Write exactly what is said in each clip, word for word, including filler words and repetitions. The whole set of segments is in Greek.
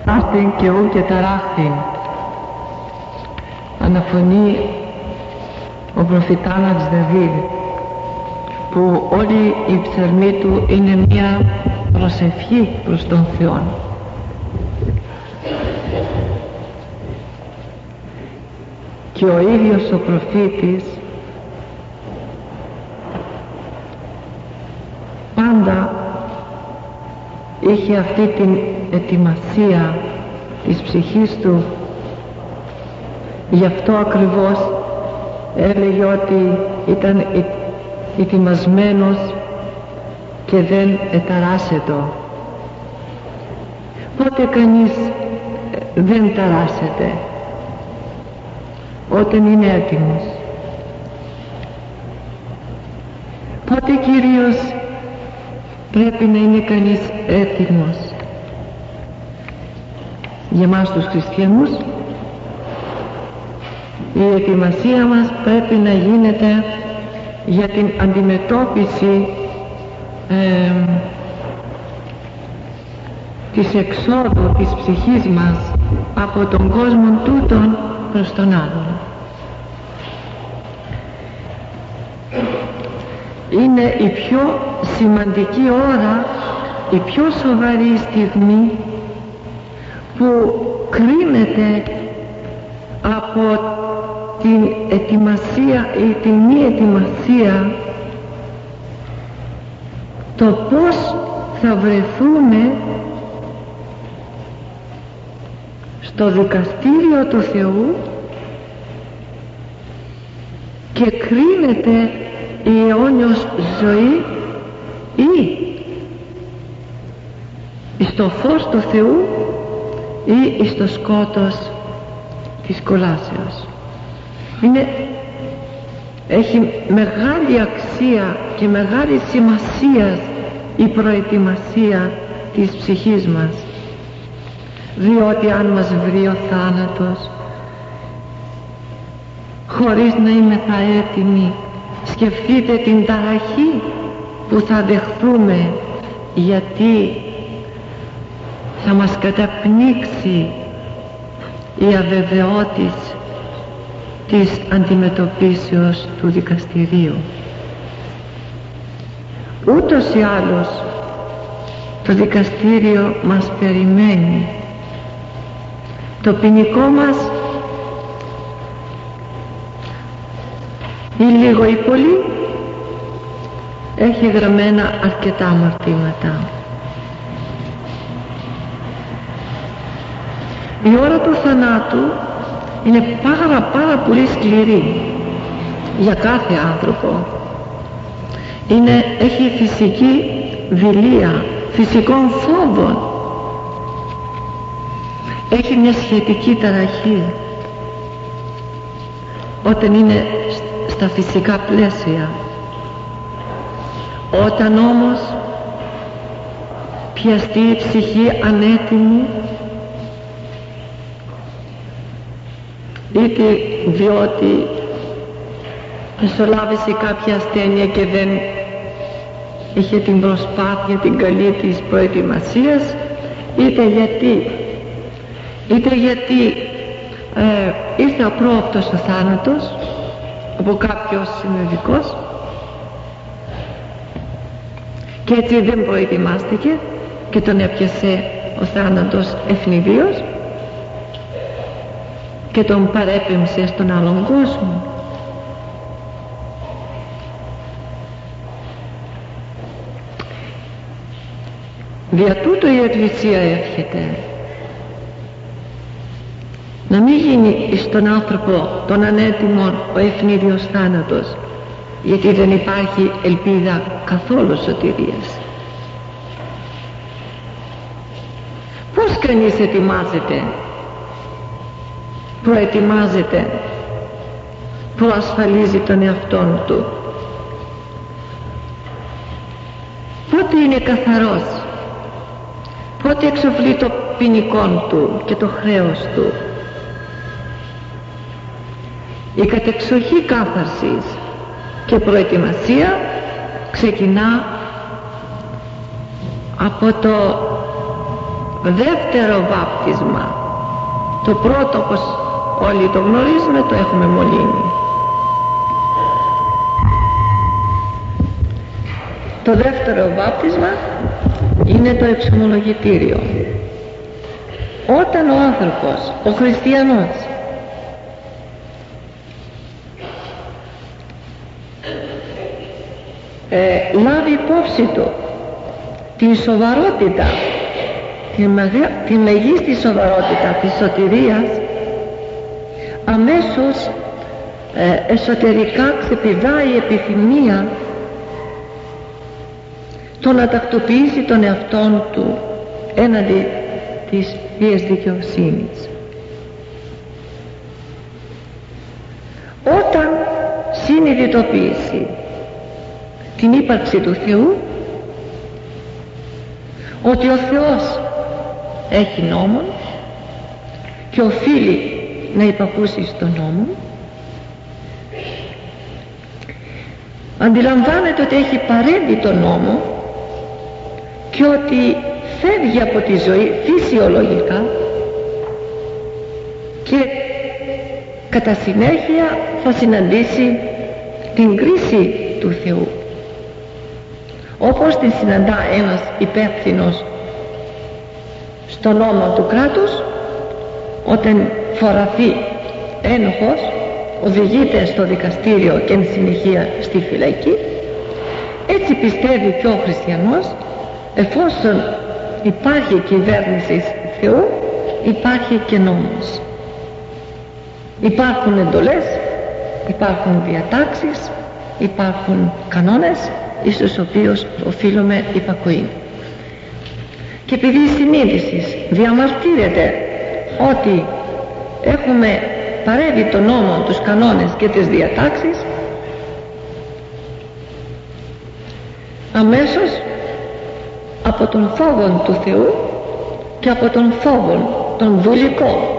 άρθιν και ου και ταράχθιν. Αναφωνεί ο προφητάνας Δαβίδ, που όλη η ψαλμή του είναι μια προσευχή προς τον Θεό. Και ο ίδιος ο προφήτης πάντα είχε αυτή την ετοιμασία της ψυχής του. Γι' αυτό ακριβώς έλεγε ότι ήταν ετοιμασμένος και δεν εταράσσετο. Πότε κανείς δεν ταράσσεται? Όταν είναι έτοιμος. Πότε κυρίως πρέπει να είναι κανείς έτοιμος? Για εμάς τους χριστιανούς η ετοιμασία μας πρέπει να γίνεται για την αντιμετώπιση ε, της εξόδου της ψυχής μας από τον κόσμο τούτον προς τον άλλον. Είναι η πιο σημαντική ώρα, η πιο σοβαρή στιγμή που κρίνεται από την ετοιμασία ή την μη ετοιμασία, το πώς θα βρεθούμε στο δικαστήριο του Θεού και κρίνεται η αιώνιος ζωή ή στο φως του Θεού ή στο σκότος της κολάσεως. Είναι, έχει μεγάλη αξία και μεγάλη σημασία η προετοιμασία της ψυχής μας, διότι αν μας βρει ο θάνατος χωρίς να είμεθα έτοιμοι, σκεφτείτε την ταραχή που θα δεχθούμε, γιατί θα μας καταπνίξει η αβεβαιότης της αντιμετωπίσεως του δικαστηρίου. Ούτως ή άλλως το δικαστήριο μας περιμένει. Το ποινικό μας ή λίγο ή πολύ έχει γραμμένα αρκετά αμαρτήματα. Η ώρα του θανάτου είναι πάρα πάρα πολύ σκληρή για κάθε άνθρωπο. Είναι, έχει φυσική δειλία, φυσικών φόβων, έχει μια σχετική ταραχή όταν είναι στα φυσικά πλαίσια. Όταν όμως πιαστεί η ψυχή ανέτοιμη, είτε διότι μεσολάβησε κάποια ασθένεια και δεν είχε την προσπάθεια την καλή της προετοιμασίας, είτε γιατί είτε γιατί ε, ήρθε απρόοπτος ο θάνατος από κάποιος συνοδικός και έτσι δεν προετοιμάστηκε και τον έπιασε ο θάνατος ευνηδίως και τον παρέπεμψε στον άλλον κόσμο. Δια τούτο η Εκκλησία εύχεται να μην γίνει στον άνθρωπο τον ανέτοιμο ο ευνίδιος θάνατος, γιατί δεν υπάρχει ελπίδα καθόλου σωτηρίας. Πώς κανείς ετοιμάζεται, προετοιμάζεται, προασφαλίζει τον εαυτόν του? Πότε είναι καθαρός, πότε εξοφλεί το ποινικόν του και το χρέος του? Η κατεξοχή κάθαρσης και προετοιμασία ξεκινά από το δεύτερο βάπτισμα. Το πρώτο, όπως όλοι το γνωρίζουμε, το έχουμε μολύνει. Το δεύτερο βάπτισμα είναι το εξομολογητήριο. Όταν ο άνθρωπος, ο χριστιανός, ε, λάβει υπόψη του την σοβαρότητα, την, μεγα, την μεγίστη σοβαρότητα της σωτηρίας, αμέσως ε, εσωτερικά ξεπηδάει η επιθυμία το να τακτοποιήσει τον εαυτόν του έναντι της Θείας δικαιοσύνης. Όταν συνειδητοποιήσει την ύπαρξη του Θεού, ότι ο Θεός έχει νόμον και οφείλει να υπακούσει στον νόμο, αντιλαμβάνεται ότι έχει παρέμβει τον νόμο και ότι φεύγει από τη ζωή φυσιολογικά και κατά συνέχεια θα συναντήσει την κρίση του Θεού, όπως την συναντά ένας υπεύθυνος στον νόμο του κράτους όταν φοραθεί ένοχος, οδηγείται στο δικαστήριο και εν συνεχεία στη φυλακή. Έτσι πιστεύει και ο χριστιανός, εφόσον υπάρχει κυβέρνηση Θεού, υπάρχει και νόμος. Υπάρχουν εντολές, υπάρχουν διατάξεις, υπάρχουν κανόνες εις τους οποίους οφείλουμε υπακοή. Και επειδή η συνείδηση διαμαρτύρεται ότι έχουμε παρέβει τον νόμο, τους κανόνες και τις διατάξεις, αμέσως από τον φόβο του Θεού και από τον φόβο τον βουλικό,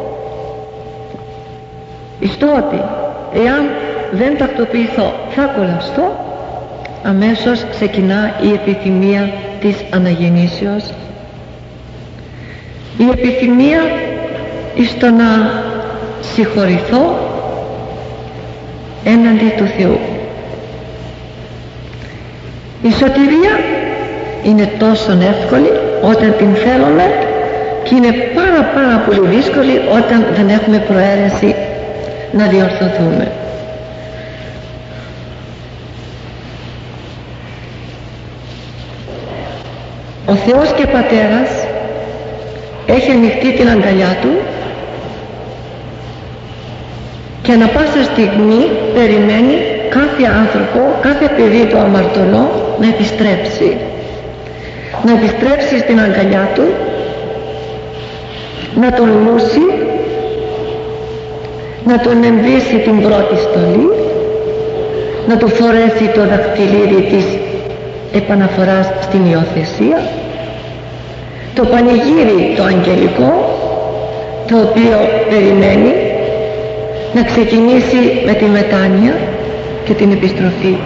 εις το ότι εάν δεν τακτοποιηθώ θα κολλαστώ, αμέσως ξεκινά η επιθυμία της αναγεννήσεως, η επιθυμία εις το να συγχωρηθώ έναντι του Θεού. Η σωτηρία είναι τόσο εύκολη όταν την θέλουμε και είναι πάρα πάρα πολύ δύσκολη όταν δεν έχουμε προαίρεση να διορθωθούμε. Ο Θεός και Πατέρας έχει ανοιχτεί την αγκαλιά Του και ανα πάσα στιγμή περιμένει κάθε άνθρωπο, κάθε παιδί του αμαρτωλό να επιστρέψει. Να επιστρέψει στην αγκαλιά Του, να τον λούσει, να τον εμβύσει την πρώτη στολή, να του φορέσει το δακτυλίδι της επαναφοράς στην υιοθεσία, το πανηγύρι το αγγελικό, το οποίο περιμένει να ξεκινήσει με τη μετάνοια και την επιστροφή.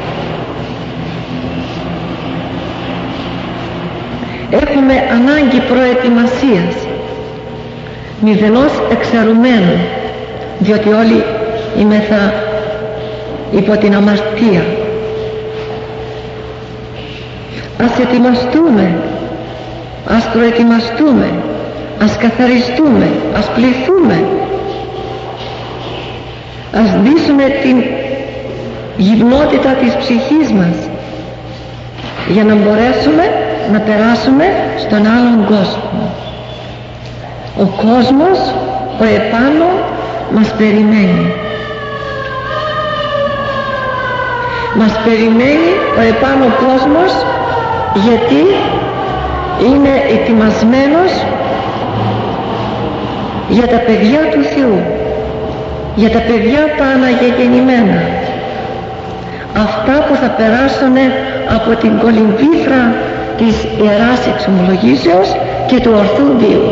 Έχουμε ανάγκη προετοιμασίας, μηδενός εξαιρουμένου, διότι όλοι είμεθα υπό την αμαρτία. Ας ετοιμαστούμε, ας προετοιμαστούμε, ας καθαριστούμε, ας πληθούμε, ας δείσουμε την γυμνότητα της ψυχής μας για να μπορέσουμε να περάσουμε στον άλλον κόσμο. Ο κόσμος, ο επάνω μας περιμένει. Μας περιμένει ο επάνω κόσμος, γιατί είναι ετοιμασμένος για τα παιδιά του Θεού, για τα παιδιά τα αναγεννημένα, αυτά που θα περάσουν από την κολυμβήθρα της Ιεράς Εξομολογήσεως και του ορθού βίου.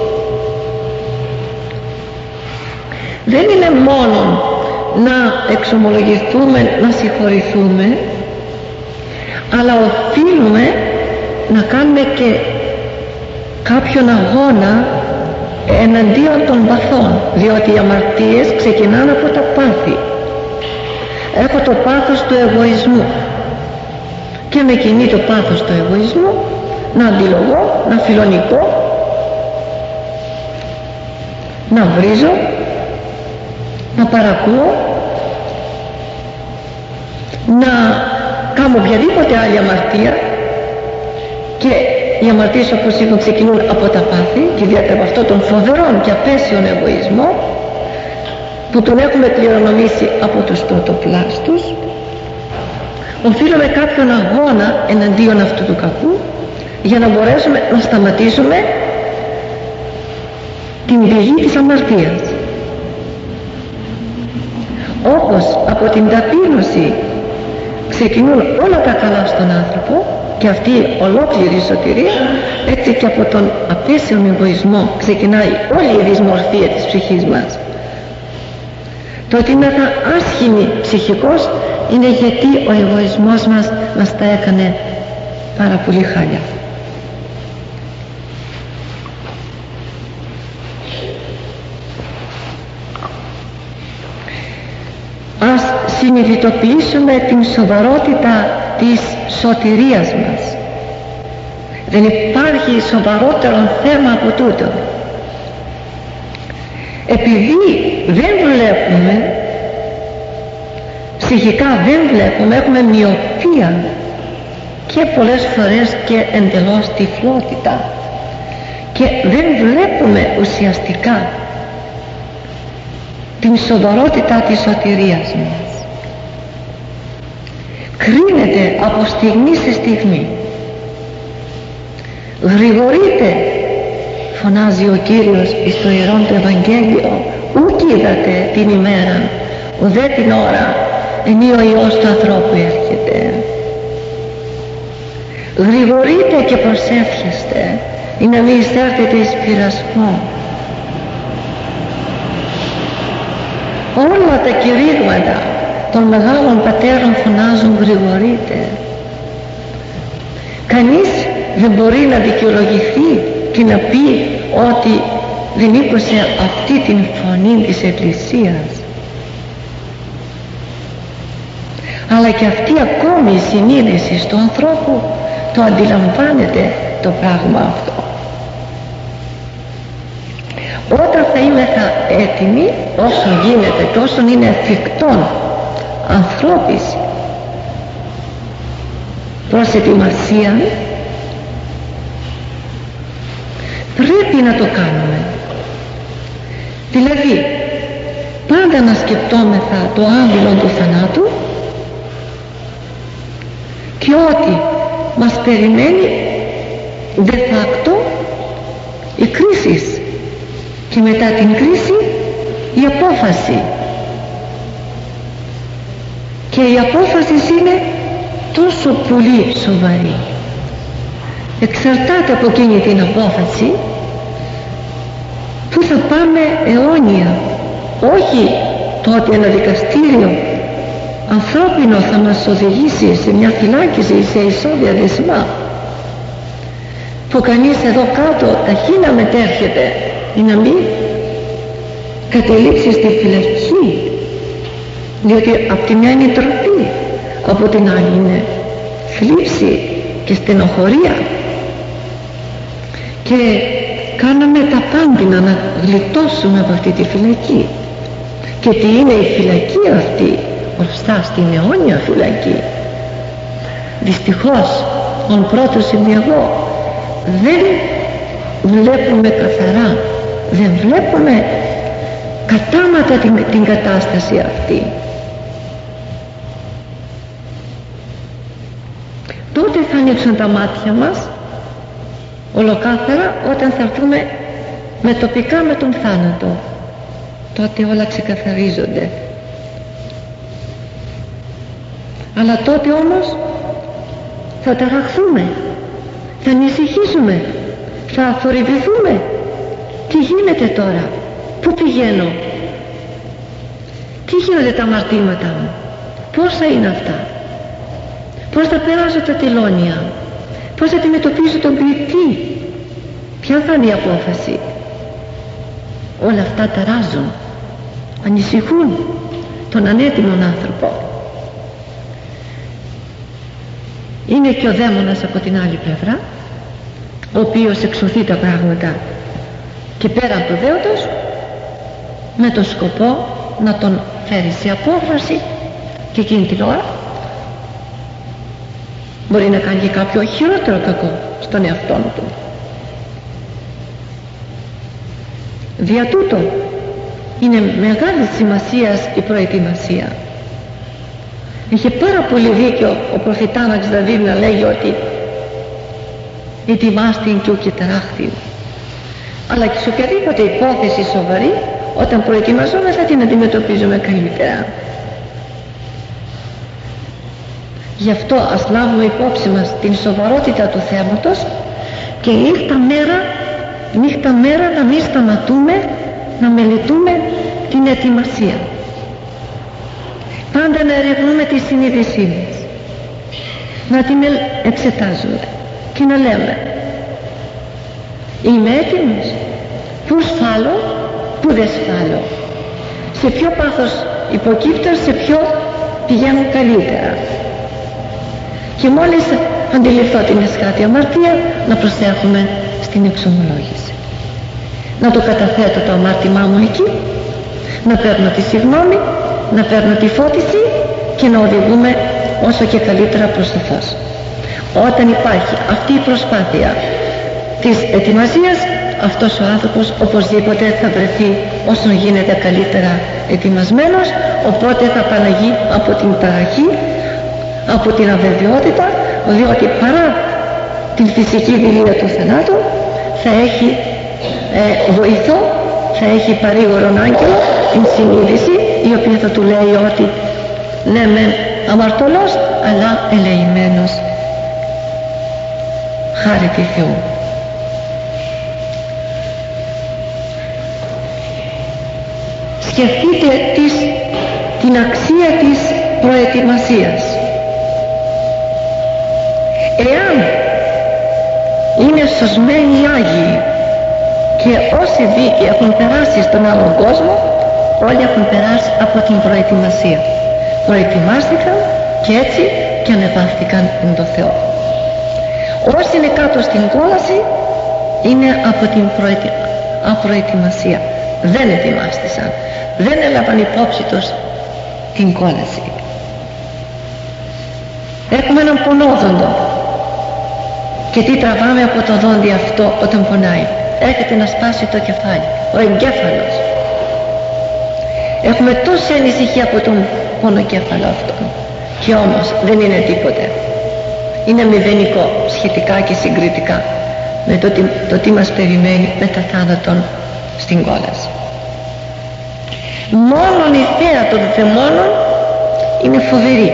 Δεν είναι μόνο να εξομολογηθούμε, να συγχωρηθούμε, αλλά οφείλουμε να κάνουμε και κάποιον αγώνα εναντίον των παθών, διότι οι αμαρτίες ξεκινάνε από τα πάθη. Έχω το πάθος του εγωισμού και με κινεί το πάθος του εγωισμού να αντιλογώ, να φιλονικώ, να βρίζω, να παρακούω, να κάνω οποιαδήποτε άλλη αμαρτία. Και οι αμαρτίες, όπως είπαμε, ξεκινούν από τα πάθη και ιδιαίτερα από αυτό τον φοβερόν και απέσιον εγωισμό που τον έχουμε κληρονομήσει από τους πρωτοπλάστους. Οφείλουμε κάποιον αγώνα εναντίον αυτού του κακού για να μπορέσουμε να σταματήσουμε την πηγή της αμαρτίας. Όπως από την ταπείνωση ξεκινούν όλα τα καλά στον άνθρωπο και αυτή ολόκληρη η σωτηρία, έτσι και από τον απέσιον εγωισμό ξεκινάει όλη η δυσμορφία της ψυχής μας. Το ότι είμαι άσχημη ψυχικός είναι γιατί ο εγωισμός μας μας τα έκανε πάρα πολύ χάλια. Ας συνειδητοποιήσουμε την σοβαρότητα της σωτηρίας μας. Δεν υπάρχει σοβαρότερο θέμα από τούτο. Επειδή δεν βλέπουμε, ψυχικά δεν βλέπουμε, έχουμε μοιοπία και πολλές φορές και εντελώς τυφλότητα και δεν βλέπουμε ουσιαστικά την σοβαρότητα της σωτηρίας μας. Κρίνεται από στιγμή σε στιγμή. Γρηγορείτε, φωνάζει ο Κύριος στο Ιερόν το Ευαγγέλιο, ουκ είδατε την ημέρα, ουδέ την ώρα, ενή ο Υιός του ανθρώπου έρχεται. Γρηγορείτε και προσεύχεστε, ή να μην εισέρθετε εις πειρασμό. Όλα τα κηρύγματα των μεγάλων πατέρων φωνάζουν γρηγορείτε. Κανείς δεν μπορεί να δικαιολογηθεί και να πει ότι δεν ήκουσε αυτή την φωνή της Εκκλησίας. Αλλά και αυτή ακόμη η συνείδηση του ανθρώπου το αντιλαμβάνεται το πράγμα αυτό. Όταν θα είμαι θα έτοιμοι, όσο γίνεται και όσο είναι εφικτόν ανθρώπης προς ετοιμασία, πρέπει να το κάνουμε. Δηλαδή πάντα να σκεπτόμεθα το άμυλο του θανάτου και ότι μας περιμένει de facto η κρίση και μετά την κρίση η απόφαση, και η απόφαση είναι τόσο πολύ σοβαρή. Εξαρτάται από εκείνη την απόφαση που θα πάμε αιώνια, όχι το ότι ένα δικαστήριο ανθρώπινο θα μας οδηγήσει σε μια φυλάκιση ή σε ισόβια δεσμά που κανείς εδώ κάτω ταχύ να μετέρχεται ή να μην κατελήξει στη φυλακή, διότι από τη μια είναι η τροπή, από την άλλη είναι θλίψη και στενοχωρία, και κάναμε τα πάντα να γλιτώσουμε από αυτή τη φυλακή. Και τι είναι η φυλακή αυτή μπροστά στην αιώνια φυλακή? Δυστυχώς τον πρώτος είμαι εγώ, δεν βλέπουμε καθαρά, δεν βλέπουμε κατάματα την, την κατάσταση αυτή. Τότε θα ανοίξουν τα μάτια μας ολοκάθαρα όταν θα έρθουμε με τοπικά με τον θάνατο. Τότε όλα ξεκαθαρίζονται. Αλλά τότε όμως θα ταραχθούμε, θα ανησυχήσουμε, θα θορυβηθούμε. Τι γίνεται τώρα, πού πηγαίνω, τι γίνονται τα αμαρτήματα μου, πόσα είναι αυτά, πώς θα περάσω τα τελώνια, πώς θα αντιμετωπίζω τον ποιητή, Ποια θα είναι η απόφαση? Όλα αυτά ταράζουν, ανησυχούν τον ανέτοιμον άνθρωπο. Είναι και ο δαίμονας από την άλλη πλευρά, ο οποίος εξωθεί τα πράγματα και πέραν του δέοντος, με τον σκοπό να τον φέρει σε απόφαση, και εκείνη την ώρα μπορεί να κάνει και κάποιο χειρότερο κακό στον εαυτό του. Δια τούτο είναι μεγάλη σημασία η προετοιμασία. Είχε πάρα πολύ δίκιο ο προφητάναξ Δαβίδ να λέγει ότι ετοιμάστην και ουκ ταράχθην. Αλλά και σε οποιαδήποτε υπόθεση σοβαρή, όταν προετοιμαζόμεθα την αντιμετωπίζουμε καλύτερα. Γι' αυτό ας λάβουμε υπόψη μας την σοβαρότητα του θέματος και νύχτα μέρα, νύχτα μέρα να μην σταματούμε να μελετούμε την ετοιμασία. Πάντα να ερευνούμε τη συνείδησή μας, να την εξετάζουμε και να λέμε: είμαι έτοιμος? Πού σφάλω, πού δεν σφάλω, σε ποιο πάθος υποκύπτω, σε ποιο πηγαίνω καλύτερα. Και μόλις αντιληφθώ την εσχάτη αμαρτία, να προσέχουμε στην εξομολόγηση, να το καταθέτω το αμάρτημά μου εκεί, να παίρνω τη συγγνώμη, να παίρνω τη φώτιση και να οδηγούμε όσο και καλύτερα προς το φως. Όταν υπάρχει αυτή η προσπάθεια της ετοιμασίας, αυτός ο άνθρωπος οπωσδήποτε θα βρεθεί όσο γίνεται καλύτερα ετοιμασμένος, οπότε θα απαλλαγεί από την ταραχή, από την αβεβαιότητα, διότι παρά την φυσική δειλία του θανάτου θα έχει ε, βοηθό, θα έχει παρήγορον άγγελο, την συνείδηση, η οποία θα του λέει ότι ναι μεν αμαρτωλός, αλλά ελεημένος, χάρη τη Θεού. Σκεφτείτε της, την αξία της προετοιμασίας. Εάν είναι σωσμένοι οι Άγιοι και όσοι δίκαιοι έχουν περάσει στον άλλον κόσμο, όλοι έχουν περάσει από την προετοιμασία. Προετοιμάστηκαν και έτσι και ανεβάστηκαν εν το Θεό. Όσοι είναι κάτω στην κόλαση είναι από την προετι... απροετοιμασία. Δεν ετοιμάστησαν, δεν έλαβαν υπόψη τους την κόλαση. Έχουμε έναν πονόδοντο. Και τι τραβάμε από το δόντι αυτό όταν πονάει? Έρχεται να σπάσει το κεφάλι, ο εγκέφαλος. Έχουμε τόση ανησυχία από τον πονοκέφαλο αυτό, και όμως δεν είναι τίποτε. Είναι μηδενικό σχετικά και συγκριτικά με το τι, το τι μας περιμένει μετά θάνατον στην κόλαση. Μόνον η θέα των δαιμόνων είναι φοβερή.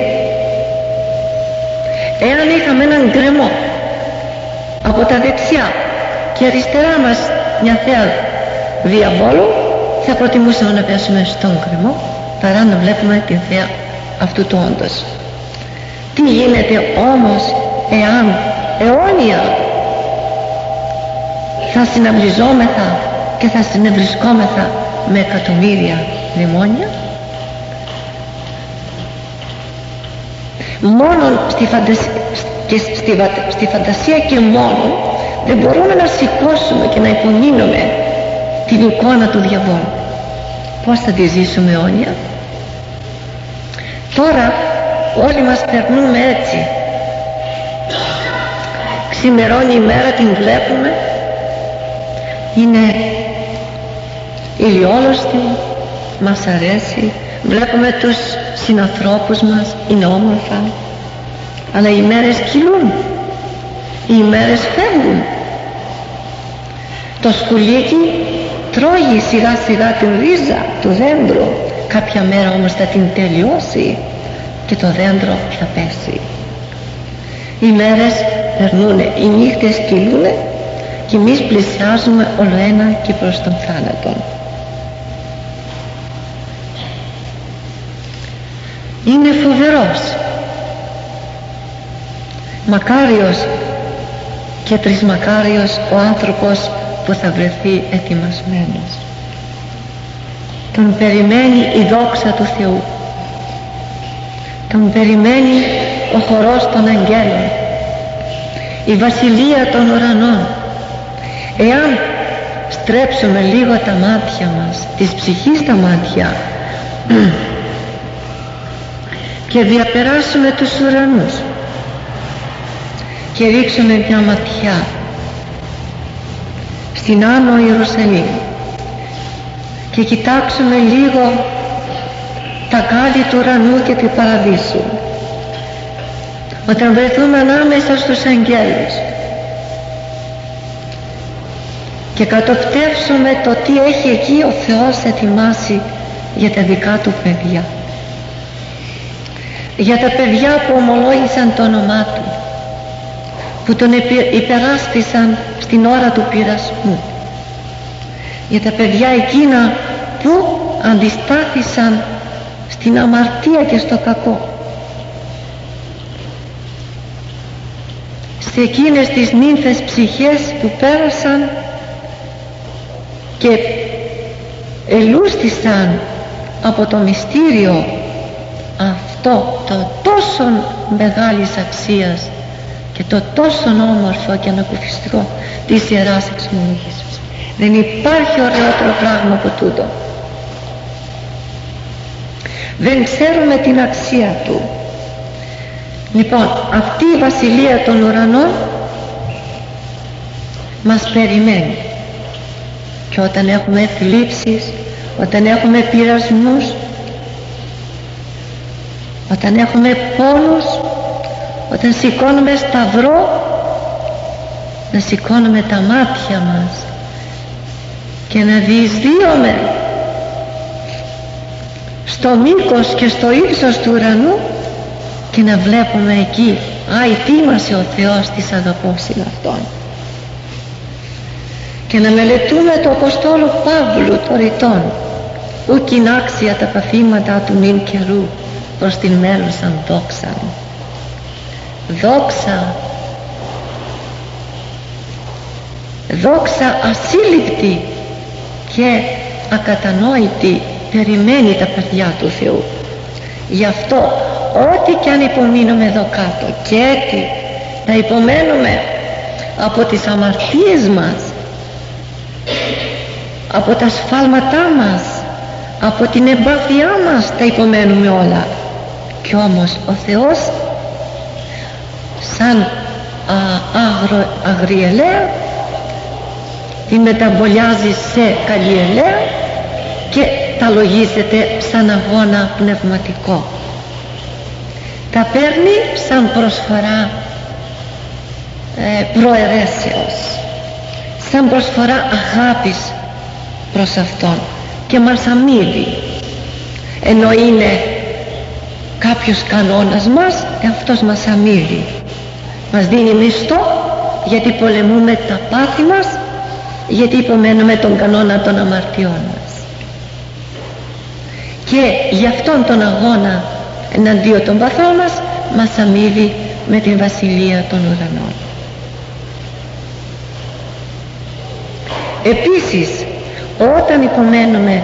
Εάν είχαμε έναν γκρεμό από τα δεξιά και αριστερά μας μια θέα διαβόλου, θα προτιμούσαμε να πέσουμε στον γκρεμό παρά να βλέπουμε την θέα αυτού του όντως. Τι γίνεται όμως εάν αιώνια θα συναυλιζόμεθα και θα συνευρισκόμεθα με εκατομμύρια δαιμόνια? Μόνον στη φαντασία, και στη, στη φαντασία και μόνο δεν μπορούμε να σηκώσουμε και να υπομείνουμε την εικόνα του διαβόλου. Πώς θα τη ζήσουμε αιώνια? Τώρα όλοι μας περνούμε έτσι. Ξημερώνει η μέρα, την βλέπουμε, είναι ηλιόλουστη, μας αρέσει, βλέπουμε τους συνανθρώπους μας, είναι όμορφα, αλλά οι μέρες κυλούν, οι μέρες φεύγουν. Το σκουλίκι τρώγει σιγά σιγά την ρίζα του δέντρου, κάποια μέρα όμως θα την τελειώσει και το δέντρο θα πέσει. Οι μέρες περνούνε, οι νύχτες κυλούνε και εμείς πλησιάζουμε όλο ένα και προς τον θάνατο. Είναι φοβερός, μακάριος και τρισμακάριος ο άνθρωπος που θα βρεθεί ετοιμασμένος. Τον περιμένει η δόξα του Θεού, τον περιμένει ο χορός των αγγέλων, η βασιλεία των ουρανών. Εάν στρέψουμε λίγο τα μάτια μας, της ψυχής τα μάτια, και διαπεράσουμε τους ουρανούς και ρίξουμε μια ματιά στην Άνω Ιερουσαλήμ και κοιτάξουμε λίγο τα κάλλη του ουρανού και του παραδείσου, όταν βρεθούμε ανάμεσα στους αγγέλους και κατοπτεύσουμε το τι έχει εκεί ο Θεός ετοιμάσει για τα δικά του παιδιά, για τα παιδιά που ομολόγησαν το όνομά του, που τον υπεράσπισαν στην ώρα του πειρασμού, για τα παιδιά εκείνα που αντιστάθησαν στην αμαρτία και στο κακό, σε εκείνες τις νύμφες ψυχές που πέρασαν και ελούστησαν από το μυστήριο αυτό το τόσο μεγάλης αξίας και το τόσο όμορφο και ανακουφιστικό της Ιεράς Εξομολογήσεως. Δεν υπάρχει ωραιότερο πράγμα από τούτο. Δεν ξέρουμε την αξία του. Λοιπόν, αυτή η βασιλεία των ουρανών μας περιμένει, και όταν έχουμε θλίψεις, όταν έχουμε πειρασμούς, όταν έχουμε πόνους, όταν σηκώνουμε σταυρό, να σηκώνουμε τα μάτια μας και να διεισδύουμε στο μήκος και στο ύψος του ουρανού και να βλέπουμε εκεί, α, ετοίμασε ο Θεός της αγαπώσιν αυτόν, και να μελετούμε το Αποστόλου Παύλου το ρητόν, ουκ ειν άξια τα παθήματα του νυν καιρού προς την μέλουσαν δόξαν. Δόξα, δόξα ασύλληπτη και ακατανόητη περιμένει τα παιδιά του Θεού. Γι' αυτό ό,τι κι αν υπομείνουμε εδώ κάτω, και έτσι να υπομένουμε από τις αμαρτίες μας, από τα σφάλματά μας, από την εμπάθειά μας, τα υπομένουμε όλα, κι όμως ο Θεός σαν άγρο, αγριελαία την μεταβολιάζει σε καλλιελαία και τα λογίζεται σαν αγώνα πνευματικό, τα παίρνει σαν προσφορά ε, προαιρέσεως, σαν προσφορά αγάπης προς Αυτόν, και μας αμείβει, ενώ είναι κάποιος κανόνας μας, αυτός μας αμείβει, μας δίνει μισθό, γιατί πολεμούμε τα πάθη μας, γιατί υπομένουμε τον κανόνα των αμαρτιών μας, και γι' αυτόν τον αγώνα εναντίον των παθών μας μας αμείβει με την βασιλεία των ουρανών. Επίσης, όταν υπομένουμε,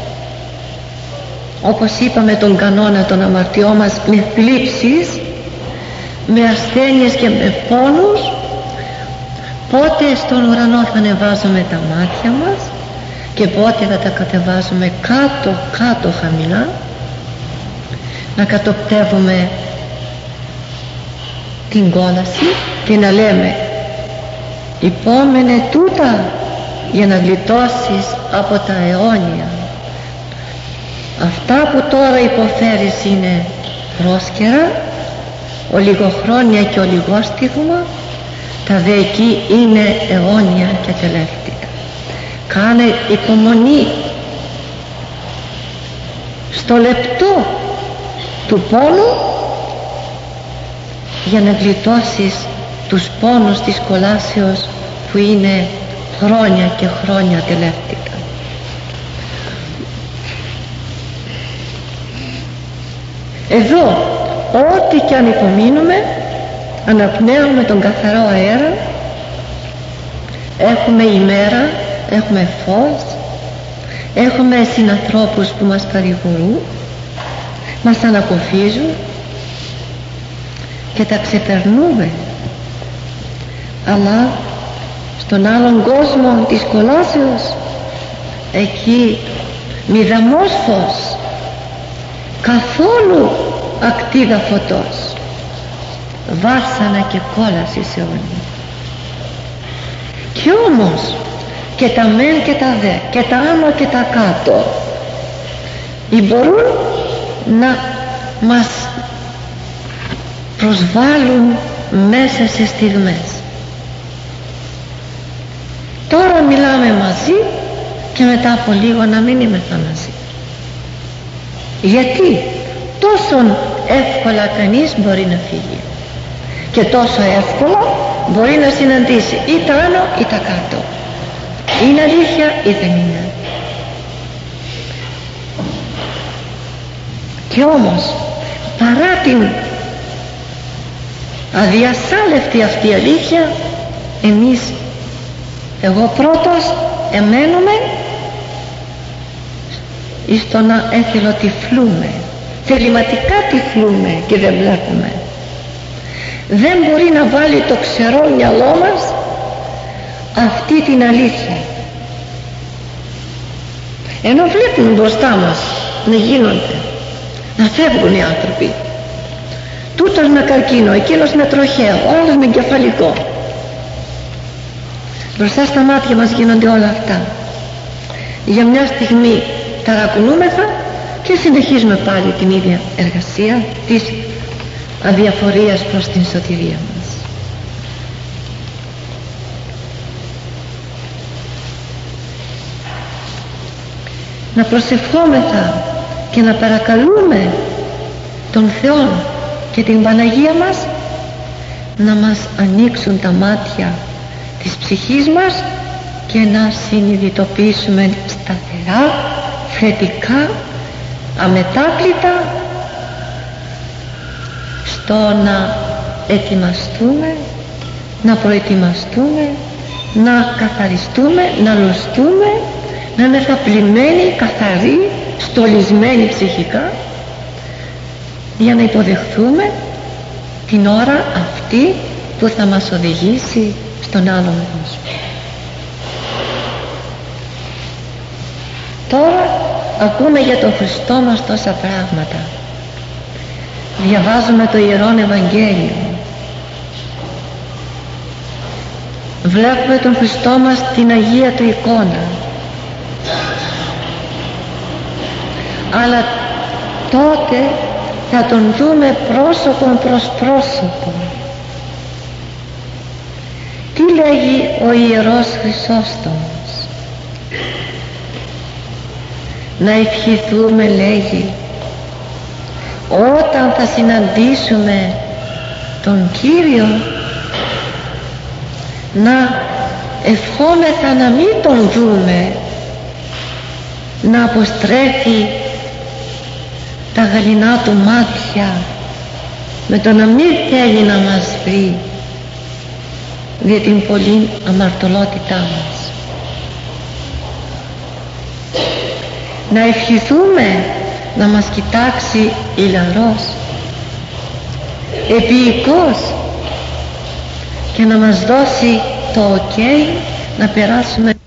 όπως είπαμε, τον κανόνα των αμαρτιών μας με θλίψεις, με ασθένειες και με πόνους, πότε στον ουρανό θα ανεβάζουμε τα μάτια μας και πότε θα τα κατεβάζουμε κάτω κάτω χαμηλά, να κατοπτεύουμε την κόλαση και να λέμε, υπόμενε τούτα για να γλιτώσεις από τα αιώνια. Αυτά που τώρα υποφέρεις είναι πρόσκαιρα, ολιγοχρόνια και ολιγόστιγμα, τα δε εκεί είναι αιώνια και τελεύτητα. Κάνε υπομονή στο λεπτό του πόνου για να γλιτώσεις τους πόνους της κολάσεως που είναι χρόνια και χρόνια τελεύτητα. Εδώ ό,τι κι αν υπομείνουμε, αναπνέουμε τον καθαρό αέρα, Έχουμε ημέρα, έχουμε φως, έχουμε συνανθρώπους που μας παρηγορούν, μας ανακοφίζουν και τα ξεπερνούμε. Αλλά στον άλλον κόσμο της κολάσεως, εκεί μηδαμός φως, καθόλου ακτίδα φωτός, βάσανα και κόλαση σε αιώνια. Κι όμως και τα μεν και τα δε, και τα άνω και τα κάτω, μπορούν να μας προσβάλλουν μέσα σε στιγμές. Τώρα μιλάμε μαζί και μετά από λίγο να μην είμαστε μαζί. Γιατί τόσο εύκολα κανείς μπορεί να φύγει και τόσο εύκολα μπορεί να συναντήσει ή τα άνω ή τα κάτω. Είναι αλήθεια ή δεν είναι? Και όμως παρά την αδιασάλευτη αυτή αλήθεια, εμείς, εγώ πρώτος, εμένουμε εις το να εθελοτυφλούμε, θεληματικά τυφλούμε και δεν βλέπουμε. Δεν μπορεί να βάλει το ξερό μυαλό μας αυτή την αλήθεια, ενώ βλέπουν μπροστά μας να γίνονται, να φεύγουν οι άνθρωποι, τούτος με καρκίνο, εκείνος με τροχαίο, ο άλλος με εγκεφαλικό. Μπροστά στα μάτια μας γίνονται όλα αυτά. Για μια στιγμή ταρακουνούμεθα και συνεχίζουμε πάλι την ίδια εργασία της αδιαφορίας προς την σωτηρία μας. Να προσευχόμεθα και να παρακαλούμε τον Θεό και την Παναγία μας να μας ανοίξουν τα μάτια της ψυχής μας και να συνειδητοποιήσουμε σταθερά, θετικά, αμετάκλητα στο να ετοιμαστούμε, να προετοιμαστούμε, να καθαριστούμε, να λωστούμε, να είναι θαπλημένοι, καθαροί, στολισμένοι ψυχικά, για να υποδεχθούμε την ώρα αυτή που θα μας οδηγήσει στον άλλο κόσμο. Τώρα ακούμε για τον Χριστό μας τόσα πράγματα. Διαβάζουμε το Ιερόν Ευαγγέλιο. Βλέπουμε τον Χριστό μας την Αγία Του εικόνα. Αλλά τότε θα τον δούμε πρόσωπο προς πρόσωπο. Τι λέγει ο Ιερός Χρυσόστομος? Να ευχηθούμε, λέγει, όταν θα συναντήσουμε τον Κύριο, να ευχόμεθα να μην τον δούμε, να αποστρέφει τα γαληνά του μάτια με το να μην θέλει να μας βρει για την πολύ αμαρτωλότητά μας. Να ευχηθούμε να μας κοιτάξει ηλαρός, επίοικος και να μας δώσει το ok να περάσουμε